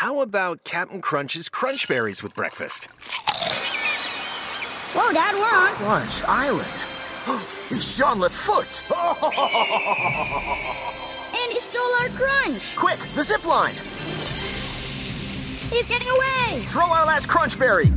How about Captain Crunch's Crunch Berries with breakfast? Whoa, Dad, we're on Crunch Island. It's Jean-Luc Foot. And he stole our crunch. Quick, the zip line. He's getting away. Throw our last Crunch Berry.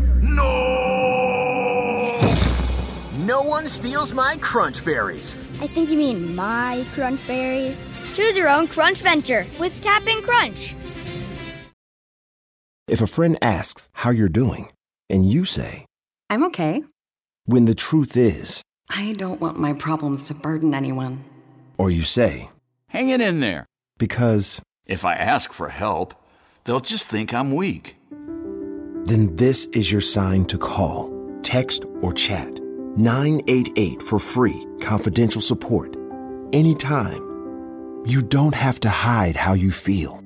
No! No one steals my Crunch Berries. I think you mean my crunch berries. Choose your own crunch venture with Cap'n Crunch. If a friend asks how you're doing, and you say, I'm okay. when the truth is, I don't want my problems to burden anyone. or you say, Hang it in there. because, If I ask for help, they'll just think I'm weak. then this is your sign to call, text, or chat 988 for free, confidential support. Anytime. You don't have to hide how you feel.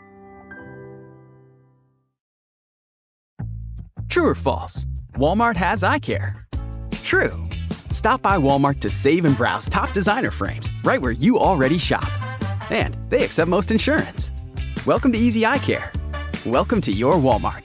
True or false? Walmart has eye care. True. Stop by Walmart to save and browse top designer frames right where you already shop. And they accept most insurance. Welcome to Easy Eye Care. Welcome to your Walmart.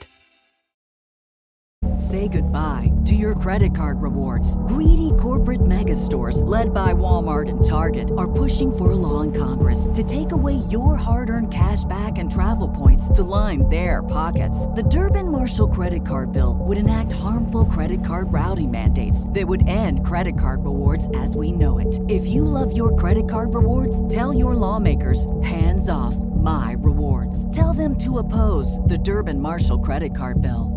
Say goodbye to your credit card rewards. Greedy corporate mega stores, led by Walmart and Target, are pushing for a law in Congress to take away your hard-earned cash back and travel points to line their pockets. The Durbin-Marshall credit card bill would enact harmful credit card routing mandates that would end credit card rewards as we know it. If you love your credit card rewards, tell your lawmakers, hands off my rewards. Tell them to oppose the Durbin-Marshall credit card bill.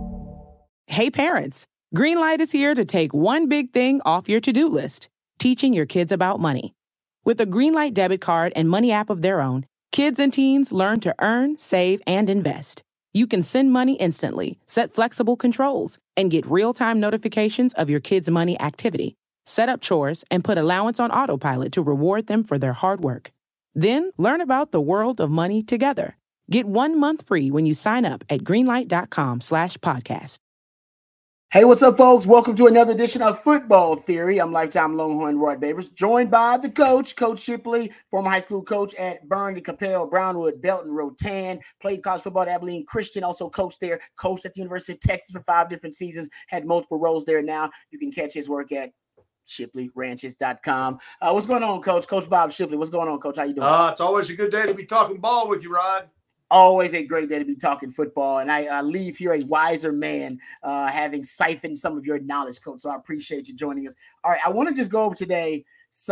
Hey parents, Greenlight is here to take one big thing off your to-do list, teaching your kids about money. With a Greenlight debit card and money app of their own, kids and teens learn to earn, save, and invest. You can send money instantly, set flexible controls, and get real-time notifications of your kids' money activity. Set up chores and put allowance on autopilot to reward them for their hard work. Then learn about the world of money together. Get 1 month free when you sign up at greenlight.com/podcast. Hey, what's up, folks? Welcome to another edition of Football Theory. I'm lifetime Longhorn Roy Babers, joined by the coach, Coach Shipley, former high school coach at Burnley, Capel, Brownwood, Belton, Rotan, played college football at Abilene Christian, also coached there, coached at the University of Texas for 5 different seasons, had multiple roles there now. You can catch his work at ShipleyRanches.com. What's going on, Coach? Coach Bob Shipley. What's going on, Coach? How you doing? It's always a good day to be talking ball with you, Rod. Always a great day to be talking football, and I leave here a wiser man, having siphoned some of your knowledge, Coach. So I appreciate you joining us. All right, I want to just go over today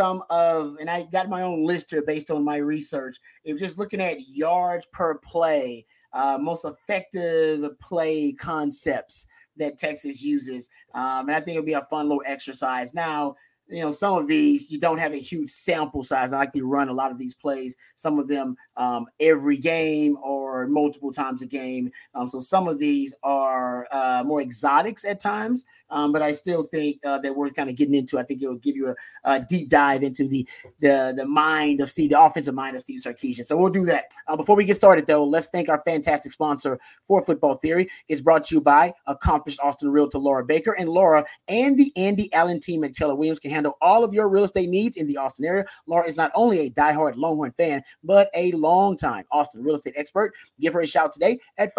and I got my own list here based on my research. If you're just looking at yards per play, most effective play concepts that Texas uses, and I think it'll be a fun little exercise. Now, you know, some of these, you don't have a huge sample size. I like to run a lot of these plays, some of them every game or multiple times a game. So some of these are more exotics at times, but I still think that we're kind of getting into. I think it will give you a deep dive into the mind of Steve, the offensive mind of Steve Sarkisian. So we'll do that. Before we get started, though, let's thank our fantastic sponsor for Football Theory. It's brought to you by accomplished Austin realtor Laura Baker. And Laura and the Andy Allen team at Keller Williams can handle all of your real estate needs in the Austin area. Laura is not only a diehard Longhorn fan, but a longtime Austin real estate expert. Give her a shout today at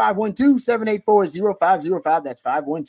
512-784-0505. That's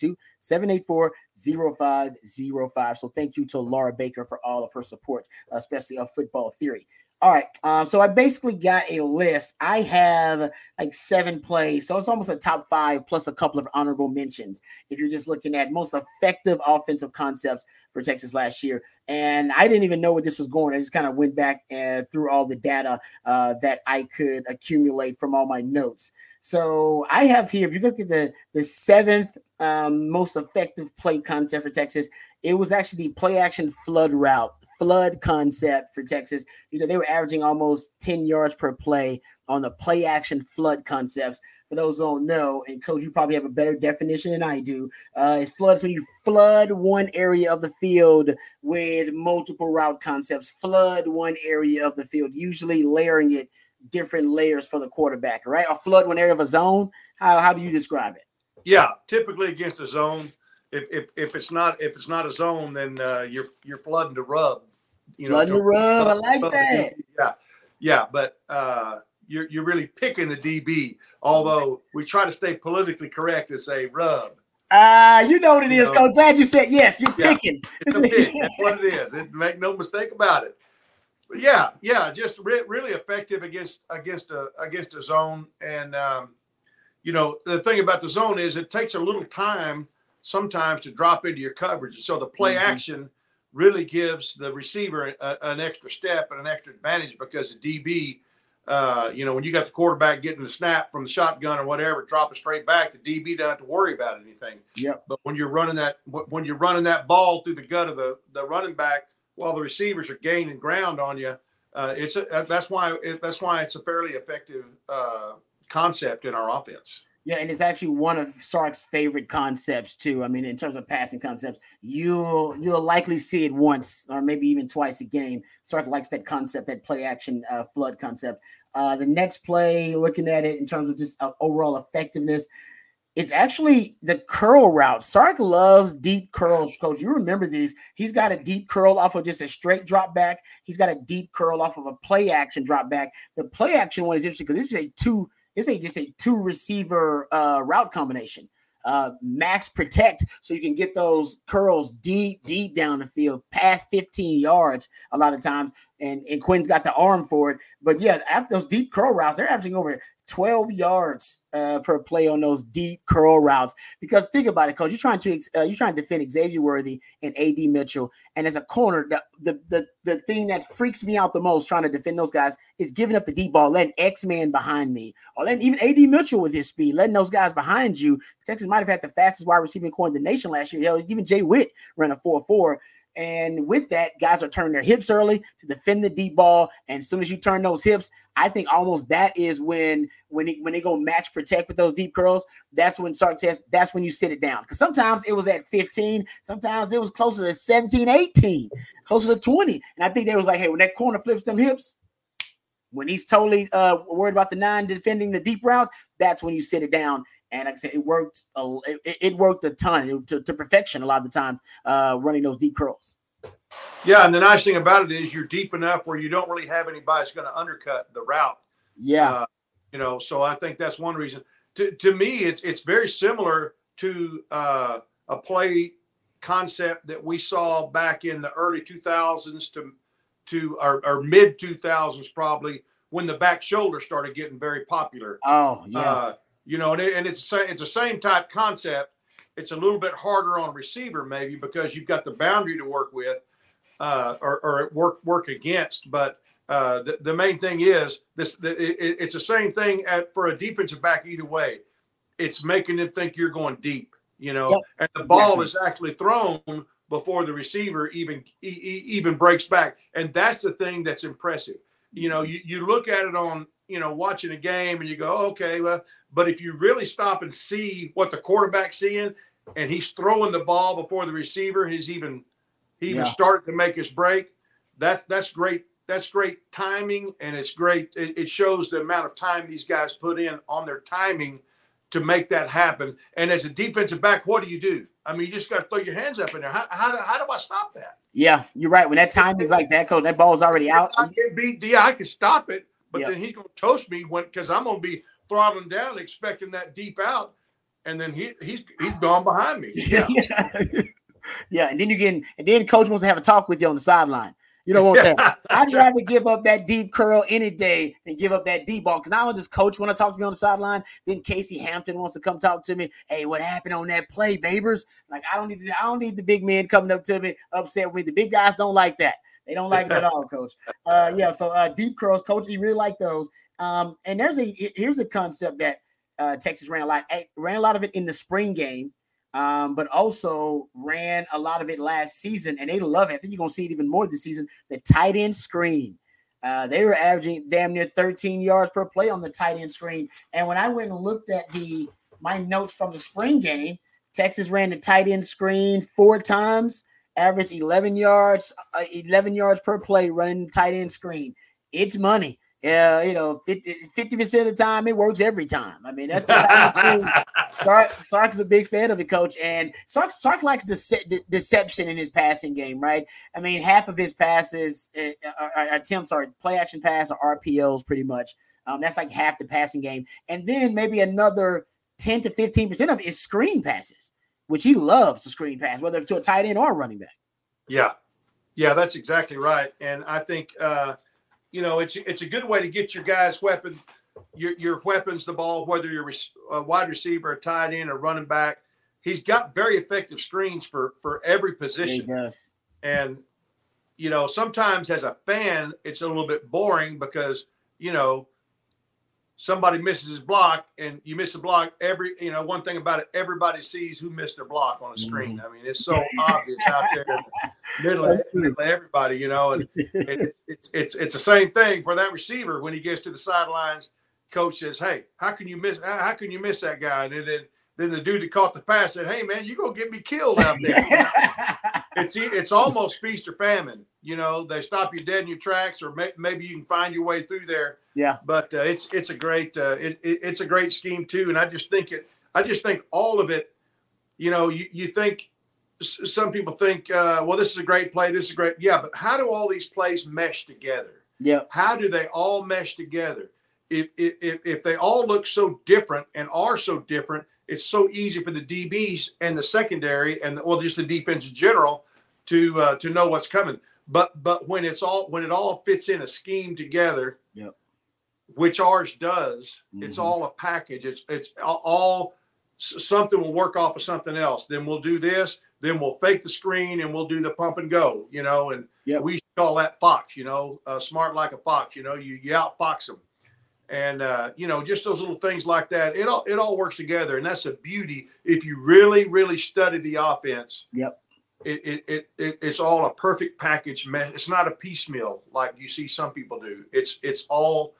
512-784-0505. So thank you to Laura Baker for all of her support, especially of Football Theory. All right, so I basically got a list. I have like 7 plays, so it's almost a top 5 plus a couple of honorable mentions. If you're just looking at most effective offensive concepts for Texas last year, and I didn't even know where this was going. I just kind of went back through all the data that I could accumulate from all my notes. So I have here, if you look at the 7th most effective play concept for Texas, it was actually the play action flood concept for Texas. You know, they were averaging almost 10 yards per play on the play action flood concepts. For those who don't know, and Coach, you probably have a better definition than I do. It's floods when you flood one area of the field with multiple route concepts. Flood one area of the field, usually layering it different layers for the quarterback, right? Or flood one area of a zone. How do you describe it? Yeah, typically against a zone. If it's not a zone, then you're flooding the rub. Flooding the rub. I like that. Yeah. But you're really picking the DB. Although we try to stay politically correct and say rub. You know what it is, Coach. Glad you said yes. You're picking. It's a pick. That's what it is. Make no mistake about it. But just really effective against a zone. And the thing about the zone is it takes a little time sometimes to drop into your coverage. So the play action really gives the receiver an extra step and an extra advantage because the DB, when you got the quarterback getting the snap from the shotgun or whatever, dropping straight back, the DB doesn't have to worry about anything. Yep. But when you're running that ball through the gut of the running back while the receivers are gaining ground on you, that's why it's a fairly effective concept in our offense. Yeah, and it's actually one of Sark's favorite concepts too. I mean, in terms of passing concepts, you'll likely see it once or maybe even twice a game. Sark likes that concept, that play action flood concept. The next play, looking at it in terms of just overall effectiveness, it's actually the curl route. Sark loves deep curls, Coach. You remember these. He's got a deep curl off of just a straight drop back. He's got a deep curl off of a play action drop back. The play action one is interesting because this is just a two receiver route combination. Max protect, so you can get those curls deep down the field, past 15 yards a lot of times. And Quinn's got the arm for it. But yeah, after those deep curl routes, they're averaging over 12 yards per play on those deep curl routes. Because think about it, Coach, you're trying to defend Xavier Worthy and AD Mitchell, and as a corner, the thing that freaks me out the most trying to defend those guys is giving up the deep ball, letting X-Man behind me, or letting even AD Mitchell with his speed, letting those guys behind you. Texas might have had the fastest wide receiving core in the nation last year. Even Jay Witt ran a 4.4. And with that, guys are turning their hips early to defend the deep ball. And as soon as you turn those hips, I think almost that is when they go match protect with those deep curls. That's when Sark says that's when you sit it down. Because sometimes it was at 15, sometimes it was closer to 17, 18, closer to 20. And I think they was like, hey, when that corner flips them hips, when he's totally worried about the 9 defending the deep route, that's when you sit it down. And like I said, it worked. It worked a ton to perfection a lot of the time, running those deep curls. Yeah, and the nice thing about it is you're deep enough where you don't really have anybody that's going to undercut the route. Yeah, so I think that's one reason. To me, it's very similar to a play concept that we saw back in the early 2000s to our mid 2000s, probably when the back shoulder started getting very popular. Oh yeah. And it's the same type concept. It's a little bit harder on a receiver maybe because you've got the boundary to work with or work against. But the main thing is it's the same thing for a defensive back either way. It's making them think you're going deep, and the ball is actually thrown before the receiver even breaks back. And that's the thing that's impressive. You look at it on, watching a game and you go, okay, well, but if you really stop and see what the quarterback's seeing and he's throwing the ball before the receiver, he even started to make his break. That's great. That's great timing. And it's great. It shows the amount of time these guys put in on their timing to make that happen. And as a defensive back, what do? I mean, you just got to throw your hands up in there. How do I stop that? Yeah, you're right. When that timing's like that, Coach, that ball's already out. I can stop it, but then he's going to toast me because I'm going to be throttling down, expecting that deep out, and then he's gone behind me. Yeah. Yeah. And then Coach wants to have a talk with you on the sideline. You don't want that. I'd rather give up that deep curl any day than give up that deep ball. Because not only does Coach want to talk to me on the sideline, then Casey Hampton wants to come talk to me. Hey, what happened on that play, Babers? Like, I don't need the big men coming up to me upset with me. The big guys don't like that. They don't like it at all, Coach. So deep curls, Coach, he really like those. And here's a concept that Texas ran a lot of it in the spring game. But also ran a lot of it last season, and they love it. I think you're going to see it even more this season, the tight end screen. They were averaging damn near 13 yards per play on the tight end screen. And when I went and looked at my notes from the spring game, Texas ran the tight end screen 4 times, averaged 11 yards per play running the tight end screen. It's money. Yeah, 50% of the time it works every time. I mean, that's Sark is a big fan of it, Coach, and Sark likes deception in his passing game, right? I mean, half of his passes attempts are play action pass or RPOs, pretty much. That's like half the passing game. And then maybe another 10 to 15% of it is screen passes, which he loves to screen pass, whether it's to a tight end or a running back. Yeah. Yeah, that's exactly right. And I think, it's a good way to get your guys' your weapons the ball, whether you're a wide receiver, a tight end, or running back. He's got very effective screens for every position. He does. And, sometimes as a fan, it's a little bit boring because, somebody misses his block and you miss a block. One thing about it, everybody sees who missed their block on a screen. I mean, it's so obvious out there in the middle of everybody, and it's the same thing for that receiver when he gets to the sidelines. Coach says, "Hey, how can you miss that guy?" And then the dude that caught the pass said, "Hey, man, you're going to get me killed out there." It's almost feast or famine. They stop you dead in your tracks, or maybe you can find your way through there. Yeah. But it's a great it's a great scheme too, and I just think all of it. You think some people think, well, this is a great play, this is great, yeah. But how do all these plays mesh together? Yeah. How do they all mesh together? If they all look so different and are so different, it's so easy for the DBs and the secondary and just the defense in general to know what's coming. But when it all fits in a scheme together, yep, which ours does, it's all a package. It's all something will work off of something else. Then we'll do this. Then we'll fake the screen and we'll do the pump and go. And yep, we call that fox. Smart like a fox. You outfox them. And, just those little things like that, it all works together. And that's a beauty. If you really, really study the offense, yep, it's all a perfect package. It's not a piecemeal like you see some people do. It all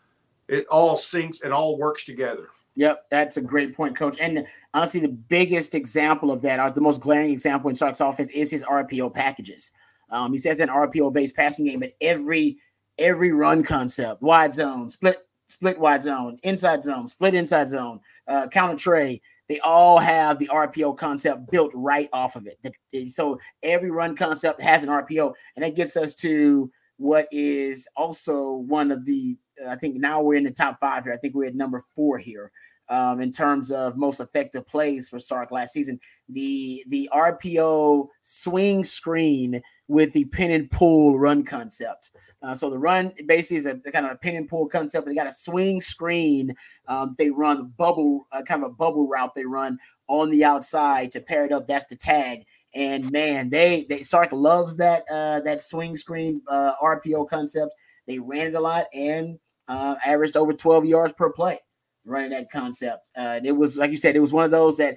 syncs and all works together. Yep, that's a great point, Coach. And honestly, the biggest example of that, or the most glaring example in Sark's offense, is his RPO packages. He says an RPO-based passing game, but every run concept, wide zone, split wide zone, inside zone, split inside zone, counter tray, they all have the RPO concept built right off of it. So every run concept has an RPO, and that gets us to what is also one of the, I think now we're in the top 5 here. I think we're at number 4 here in terms of most effective plays for Sark last season. The RPO swing screen with the pin and pull run concept. So the run basically is a kind of a pin and pull concept. They got a swing screen. They run kind of a bubble route. They run on the outside to pair it up. That's the tag. And man, Sark loves that swing screen RPO concept. They ran it a lot and averaged over 12 yards per play running that concept. It was, like you said, it was one of those that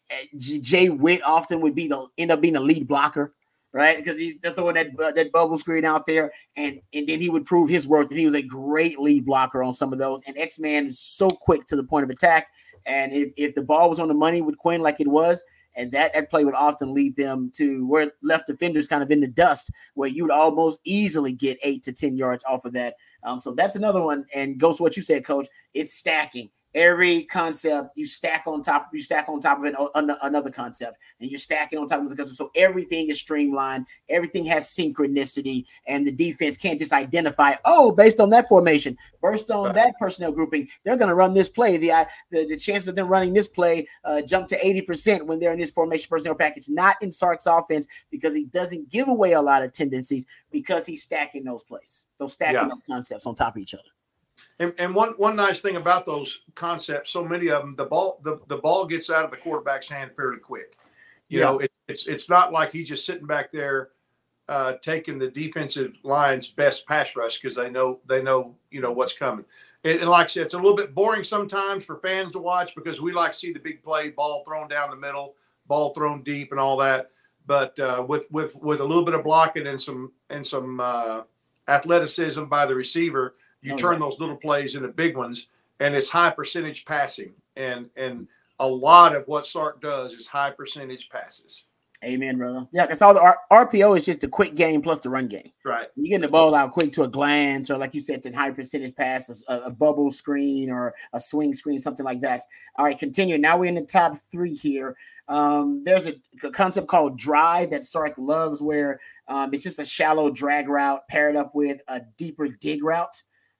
Jay Witt often would end up being a lead blocker, right? Because he's throwing that bubble screen out there, and then he would prove his worth that he was a great lead blocker on some of those. And X-Man is so quick to the point of attack. And if the ball was on the money with Quinn like it was, and that play would often lead them to where left defenders kind of in the dust, where you would almost easily get 8 to 10 yards off of that. So that's another one. And goes to what you said, Coach. It's stacking. Every concept you stack on top of it, another concept, and you're stacking on top of the concept. So everything is streamlined. Everything has synchronicity, and the defense can't just identify, based on that formation, based on that personnel grouping, they're going to run this play. The chances of them running this play jump to 80% when they're in this formation personnel package. Not in Sark's offense, because he doesn't give away a lot of tendencies, because he's stacking those plays, those concepts on top of each other. And one nice thing about those concepts, so many of them, the ball gets out of the quarterback's hand fairly quick. You know, it's not like he's just sitting back there taking the defensive line's best pass rush, because they know what's coming. And like I said, it's a little bit boring sometimes for fans to watch, because we like to see the big play, ball thrown down the middle, ball thrown deep, and all that. But with a little bit of blocking and some athleticism by the receiver, you turn those little plays into big ones, and it's high percentage passing. And a lot of what Sark does is high percentage passes. Amen, brother. Yeah, because all the RPO is just a quick game plus the run game. Right. You're getting the ball out quick to a glance, or like you said, to high percentage pass, a bubble screen or a swing screen, something like that. All right, continue. Now we're in the top 3 here. There's a concept called drive that Sark loves, where it's just a shallow drag route paired up with a deeper dig route.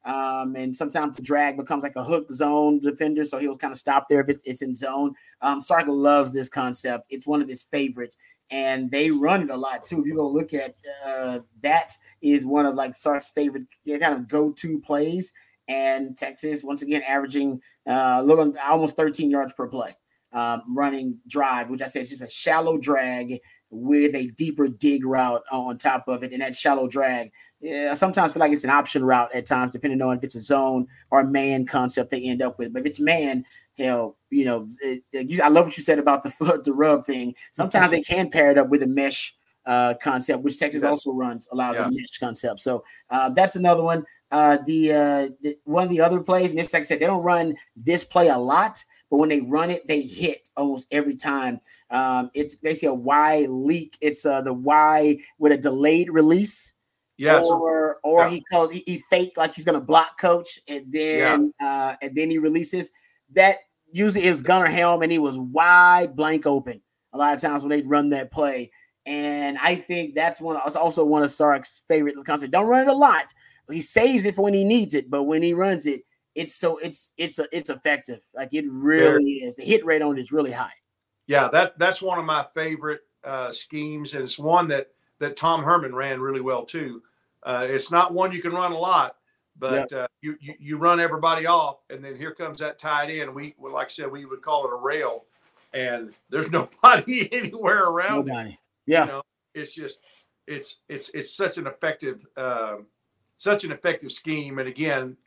And sometimes the drag becomes like a hook zone defender, so he'll kind of stop there if it's in zone. Sark loves this concept. It's one of his favorites, and they run it a lot too. If you go look at that is one of like Sark's favorite kind of go-to plays. And Texas, once again, averaging almost 13 yards per play, running drive, which I said is just a shallow drag with a deeper dig route on top of it. And that shallow drag, sometimes feel like it's an option route at times, depending on if it's a zone or man concept they end up with. But if it's man, hell, I love what you said about the foot to rub thing. Sometimes they can pair it up with a mesh concept, which Texas also runs a lot of the mesh concept. So that's another one. The one of the other plays, and it's like I said, they don't run this play a lot, but when they run it, they hit almost every time. It's basically a Y leak. It's the Y with a delayed release. Yeah. Or he faked like he's gonna block coach, and then he releases. That usually is Gunnar Helm, and he was wide blank open a lot of times when they'd run that play. And I think that's also one of Sark's favorite concepts. Don't run it a lot. He saves it for when he needs it, but when he runs it, it's effective. Like it really is. The hit rate on it is really high. Yeah, that's one of my favorite schemes, and it's one that Tom Herman ran really well too. It's not one you can run a lot, but you run everybody off, and then here comes that tight end. Like I said, we would call it a rail, and there's nobody anywhere around it. Yeah, it's just it's such an effective. Such an effective scheme, and again,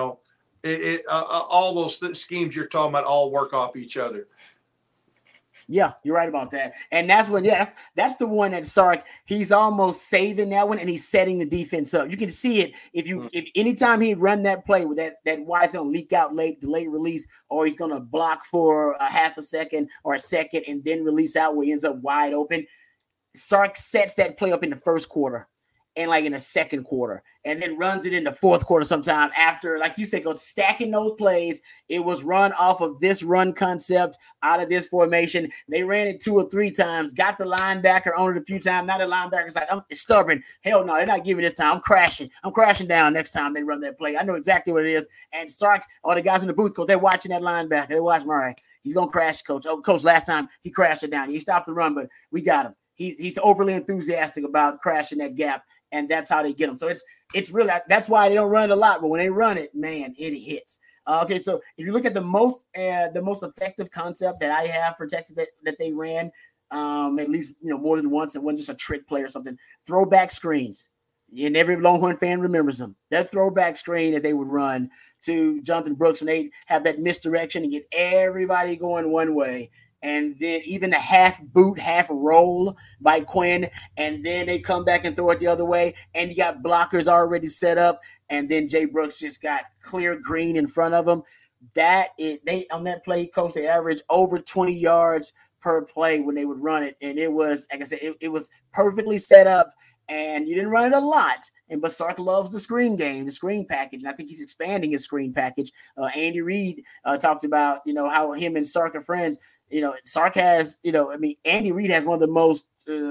all those schemes you're talking about all work off each other. Yeah, you're right about that, and that's when that's the one that Sark, he's almost saving that one, and he's setting the defense up. You can see it if anytime he run that play with that Y is going to leak out late, delayed release, or he's going to block for a half a second or a second and then release out where he ends up wide open. Sark sets that play up in the first quarter and like in the second quarter, and then runs it in the fourth quarter sometime after, like you said, go stacking those plays. It was run off of this run concept out of this formation. They ran it 2 or 3 times, got the linebacker on it a few times. Now the linebacker's like, I'm stubborn. Hell no, they're not giving this time. I'm crashing down next time they run that play. I know exactly what it is. And Sark, all the guys in the booth, coach, they're watching that linebacker. They're watching, all right, he's going to crash, coach. Oh, coach, last time he crashed it down. He stopped the run, but we got him. He's overly enthusiastic about crashing that gap. And that's how they get them. So it's really, that's why they don't run it a lot. But when they run it, man, it hits. Okay, so if you look at the most effective concept that I have for Texas that they ran, at least more than once, and wasn't just a trick play or something. Throwback screens, and every Longhorn fan remembers them. That throwback screen that they would run to Jonathan Brooks when they have that misdirection and get everybody going one way. And then even the half boot, half roll by Quinn. And then they come back and throw it the other way. And you got blockers already set up. And then Jay Brooks just got clear green in front of him. They on that play, coach, they averaged over 20 yards per play when they would run it. And it was, like I said, it was perfectly set up. And you didn't run it a lot. But Sark loves the screen game, the screen package. And I think he's expanding his screen package. Andy Reid talked about, how him and Sark are friends. Sark has, Andy Reid has one of the most,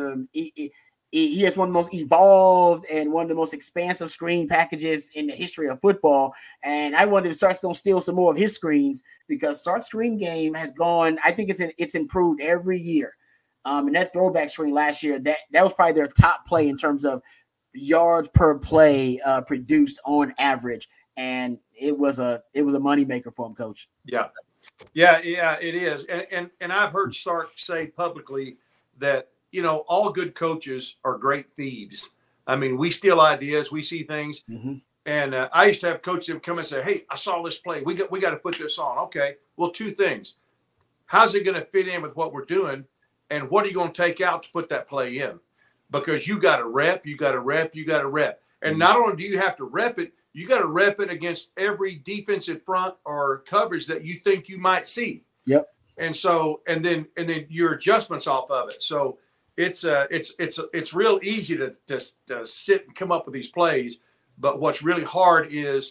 he has one of the most evolved and one of the most expansive screen packages in the history of football. And I wonder if Sark's going to steal some more of his screens, because Sark's screen game has gone, I think it's improved every year. And that throwback screen last year, that was probably their top play in terms of yards per play produced on average. And it was a moneymaker for him, coach. Yeah, it is. And I've heard Sark say publicly that, all good coaches are great thieves. I mean, we steal ideas, we see things. Mm-hmm. And I used to have coaches that would come and say, hey, I saw this play. We got to put this on. Okay, well, 2 things. How's it going to fit in with what we're doing? And what are you going to take out to put that play in? Because you got to rep. And not only do you have to rep it, you got to rep it against every defensive front or coverage that you think you might see. Yep. And so, and then your adjustments off of it. So it's real easy to sit and come up with these plays. But what's really hard is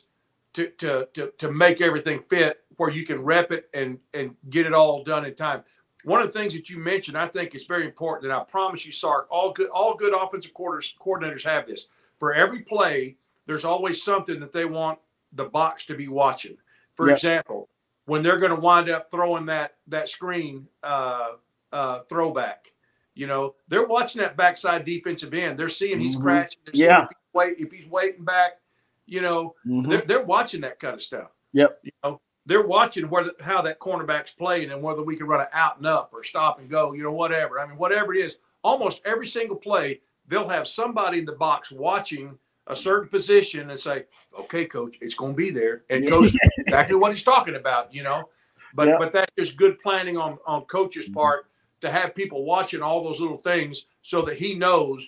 to make everything fit where you can rep it and get it all done in time. One of the things that you mentioned, I think is very important. And I promise you, Sark, all good offensive coordinators have this. For every play, there's always something that they want the box to be watching. For example, when they're going to wind up throwing that screen throwback, they're watching that backside defensive end. They're seeing he's crashing. They're seeing if he's waiting back, they're watching that kind of stuff. Yep. They're watching how that cornerback's playing and whether we can run an out and up or stop and go, whatever. I mean, whatever it is, almost every single play, they'll have somebody in the box watching a certain position and say, okay, coach, it's going to be there. And coach knows exactly what he's talking about, But that's just good planning on coach's part to have people watching all those little things so that he knows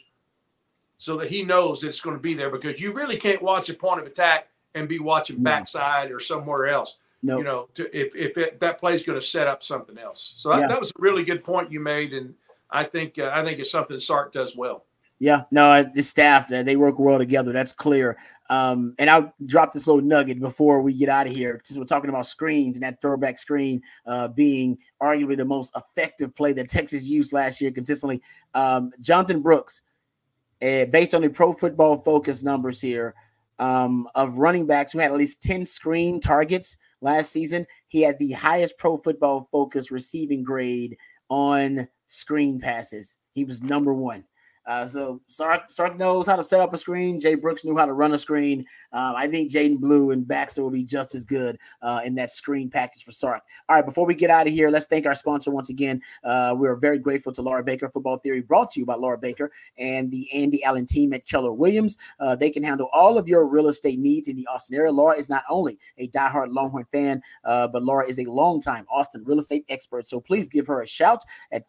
it's going to be there, because you really can't watch a point of attack and be watching backside or somewhere else. No. If that play is going to set up something else. So that was a really good point you made, and I think it's something Sark does well. Yeah, no, the staff, they work well together. That's clear. And I'll drop this little nugget before we get out of here, since we're talking about screens and that throwback screen being arguably the most effective play that Texas used last year consistently. Jonathan Brooks, based on the Pro Football Focus numbers here, of running backs who had at least 10 screen targets last season, he had the highest Pro Football Focus receiving grade on screen passes. He was number one. So Sark knows how to set up a screen. Jay Brooks knew how to run a screen. I think Jaden Blue and Baxter will be just as good in that screen package for Sark. All right, before we get out of here, let's thank our sponsor once again. We are very grateful to Laura Baker Football Theory, brought to you by Laura Baker and the Andy Allen team at Keller Williams. They can handle all of your real estate needs in the Austin area. Laura is not only a diehard Longhorn fan, but Laura is a longtime Austin real estate expert. So please give her a shout at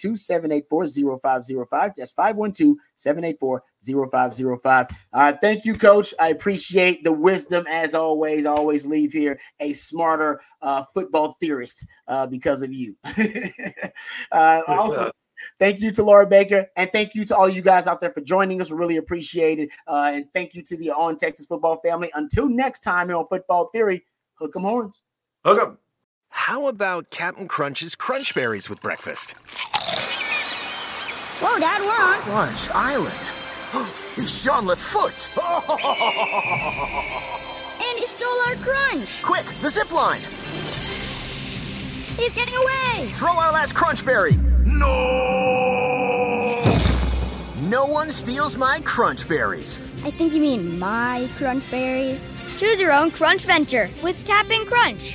512-784-0505. That's 512-784-0505. Thank you, Coach. I appreciate the wisdom as always. I always leave here a smarter football theorist because of you. Also, thank you to Laura Baker, and thank you to all you guys out there for joining us. We really appreciate it. And thank you to the On Texas Football family. Until next time here on Football Theory, hook 'em horns. Hook 'em. How about Captain Crunch's Crunch Berries with breakfast? Whoa, Dad, we're on Crunch Island. He's Jean Lafoote. And he stole our crunch. Quick, the zip line. He's getting away. Throw our last crunch berry. No! No one steals my crunch berries. I think you mean my crunch berries. Choose your own crunch venture with Cap'n Crunch.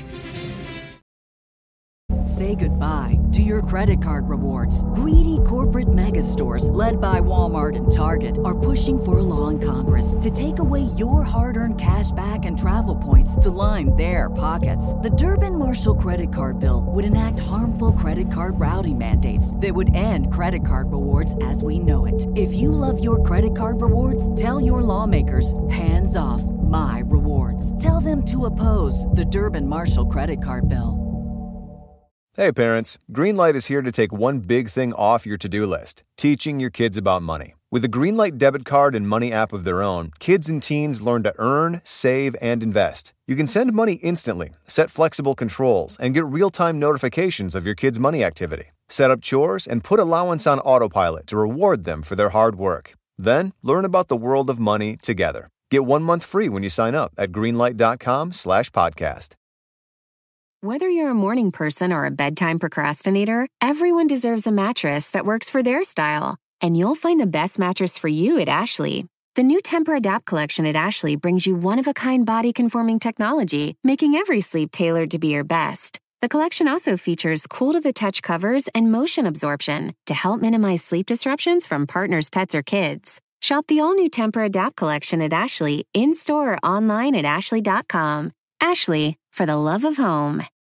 Say goodbye to your credit card rewards. Greedy corporate mega stores, led by Walmart and Target, are pushing for a law in Congress to take away your hard-earned cash back and travel points to line their pockets. The Durbin-Marshall credit card bill would enact harmful credit card routing mandates that would end credit card rewards as we know it. If you love your credit card rewards, tell your lawmakers, hands off my rewards. Tell them to oppose the Durbin-Marshall credit card bill. Hey parents, Greenlight is here to take one big thing off your to-do list, teaching your kids about money. With a Greenlight debit card and money app of their own, kids and teens learn to earn, save, and invest. You can send money instantly, set flexible controls, and get real-time notifications of your kids' money activity. Set up chores and put allowance on autopilot to reward them for their hard work. Then, learn about the world of money together. Get 1 month free when you sign up at greenlight.com/podcast. Whether you're a morning person or a bedtime procrastinator, everyone deserves a mattress that works for their style. And you'll find the best mattress for you at Ashley. The new Tempur-Adapt collection at Ashley brings you one-of-a-kind body-conforming technology, making every sleep tailored to be your best. The collection also features cool-to-the-touch covers and motion absorption to help minimize sleep disruptions from partners, pets, or kids. Shop the all-new Tempur-Adapt collection at Ashley, in-store or online at ashley.com. Ashley, for the love of home.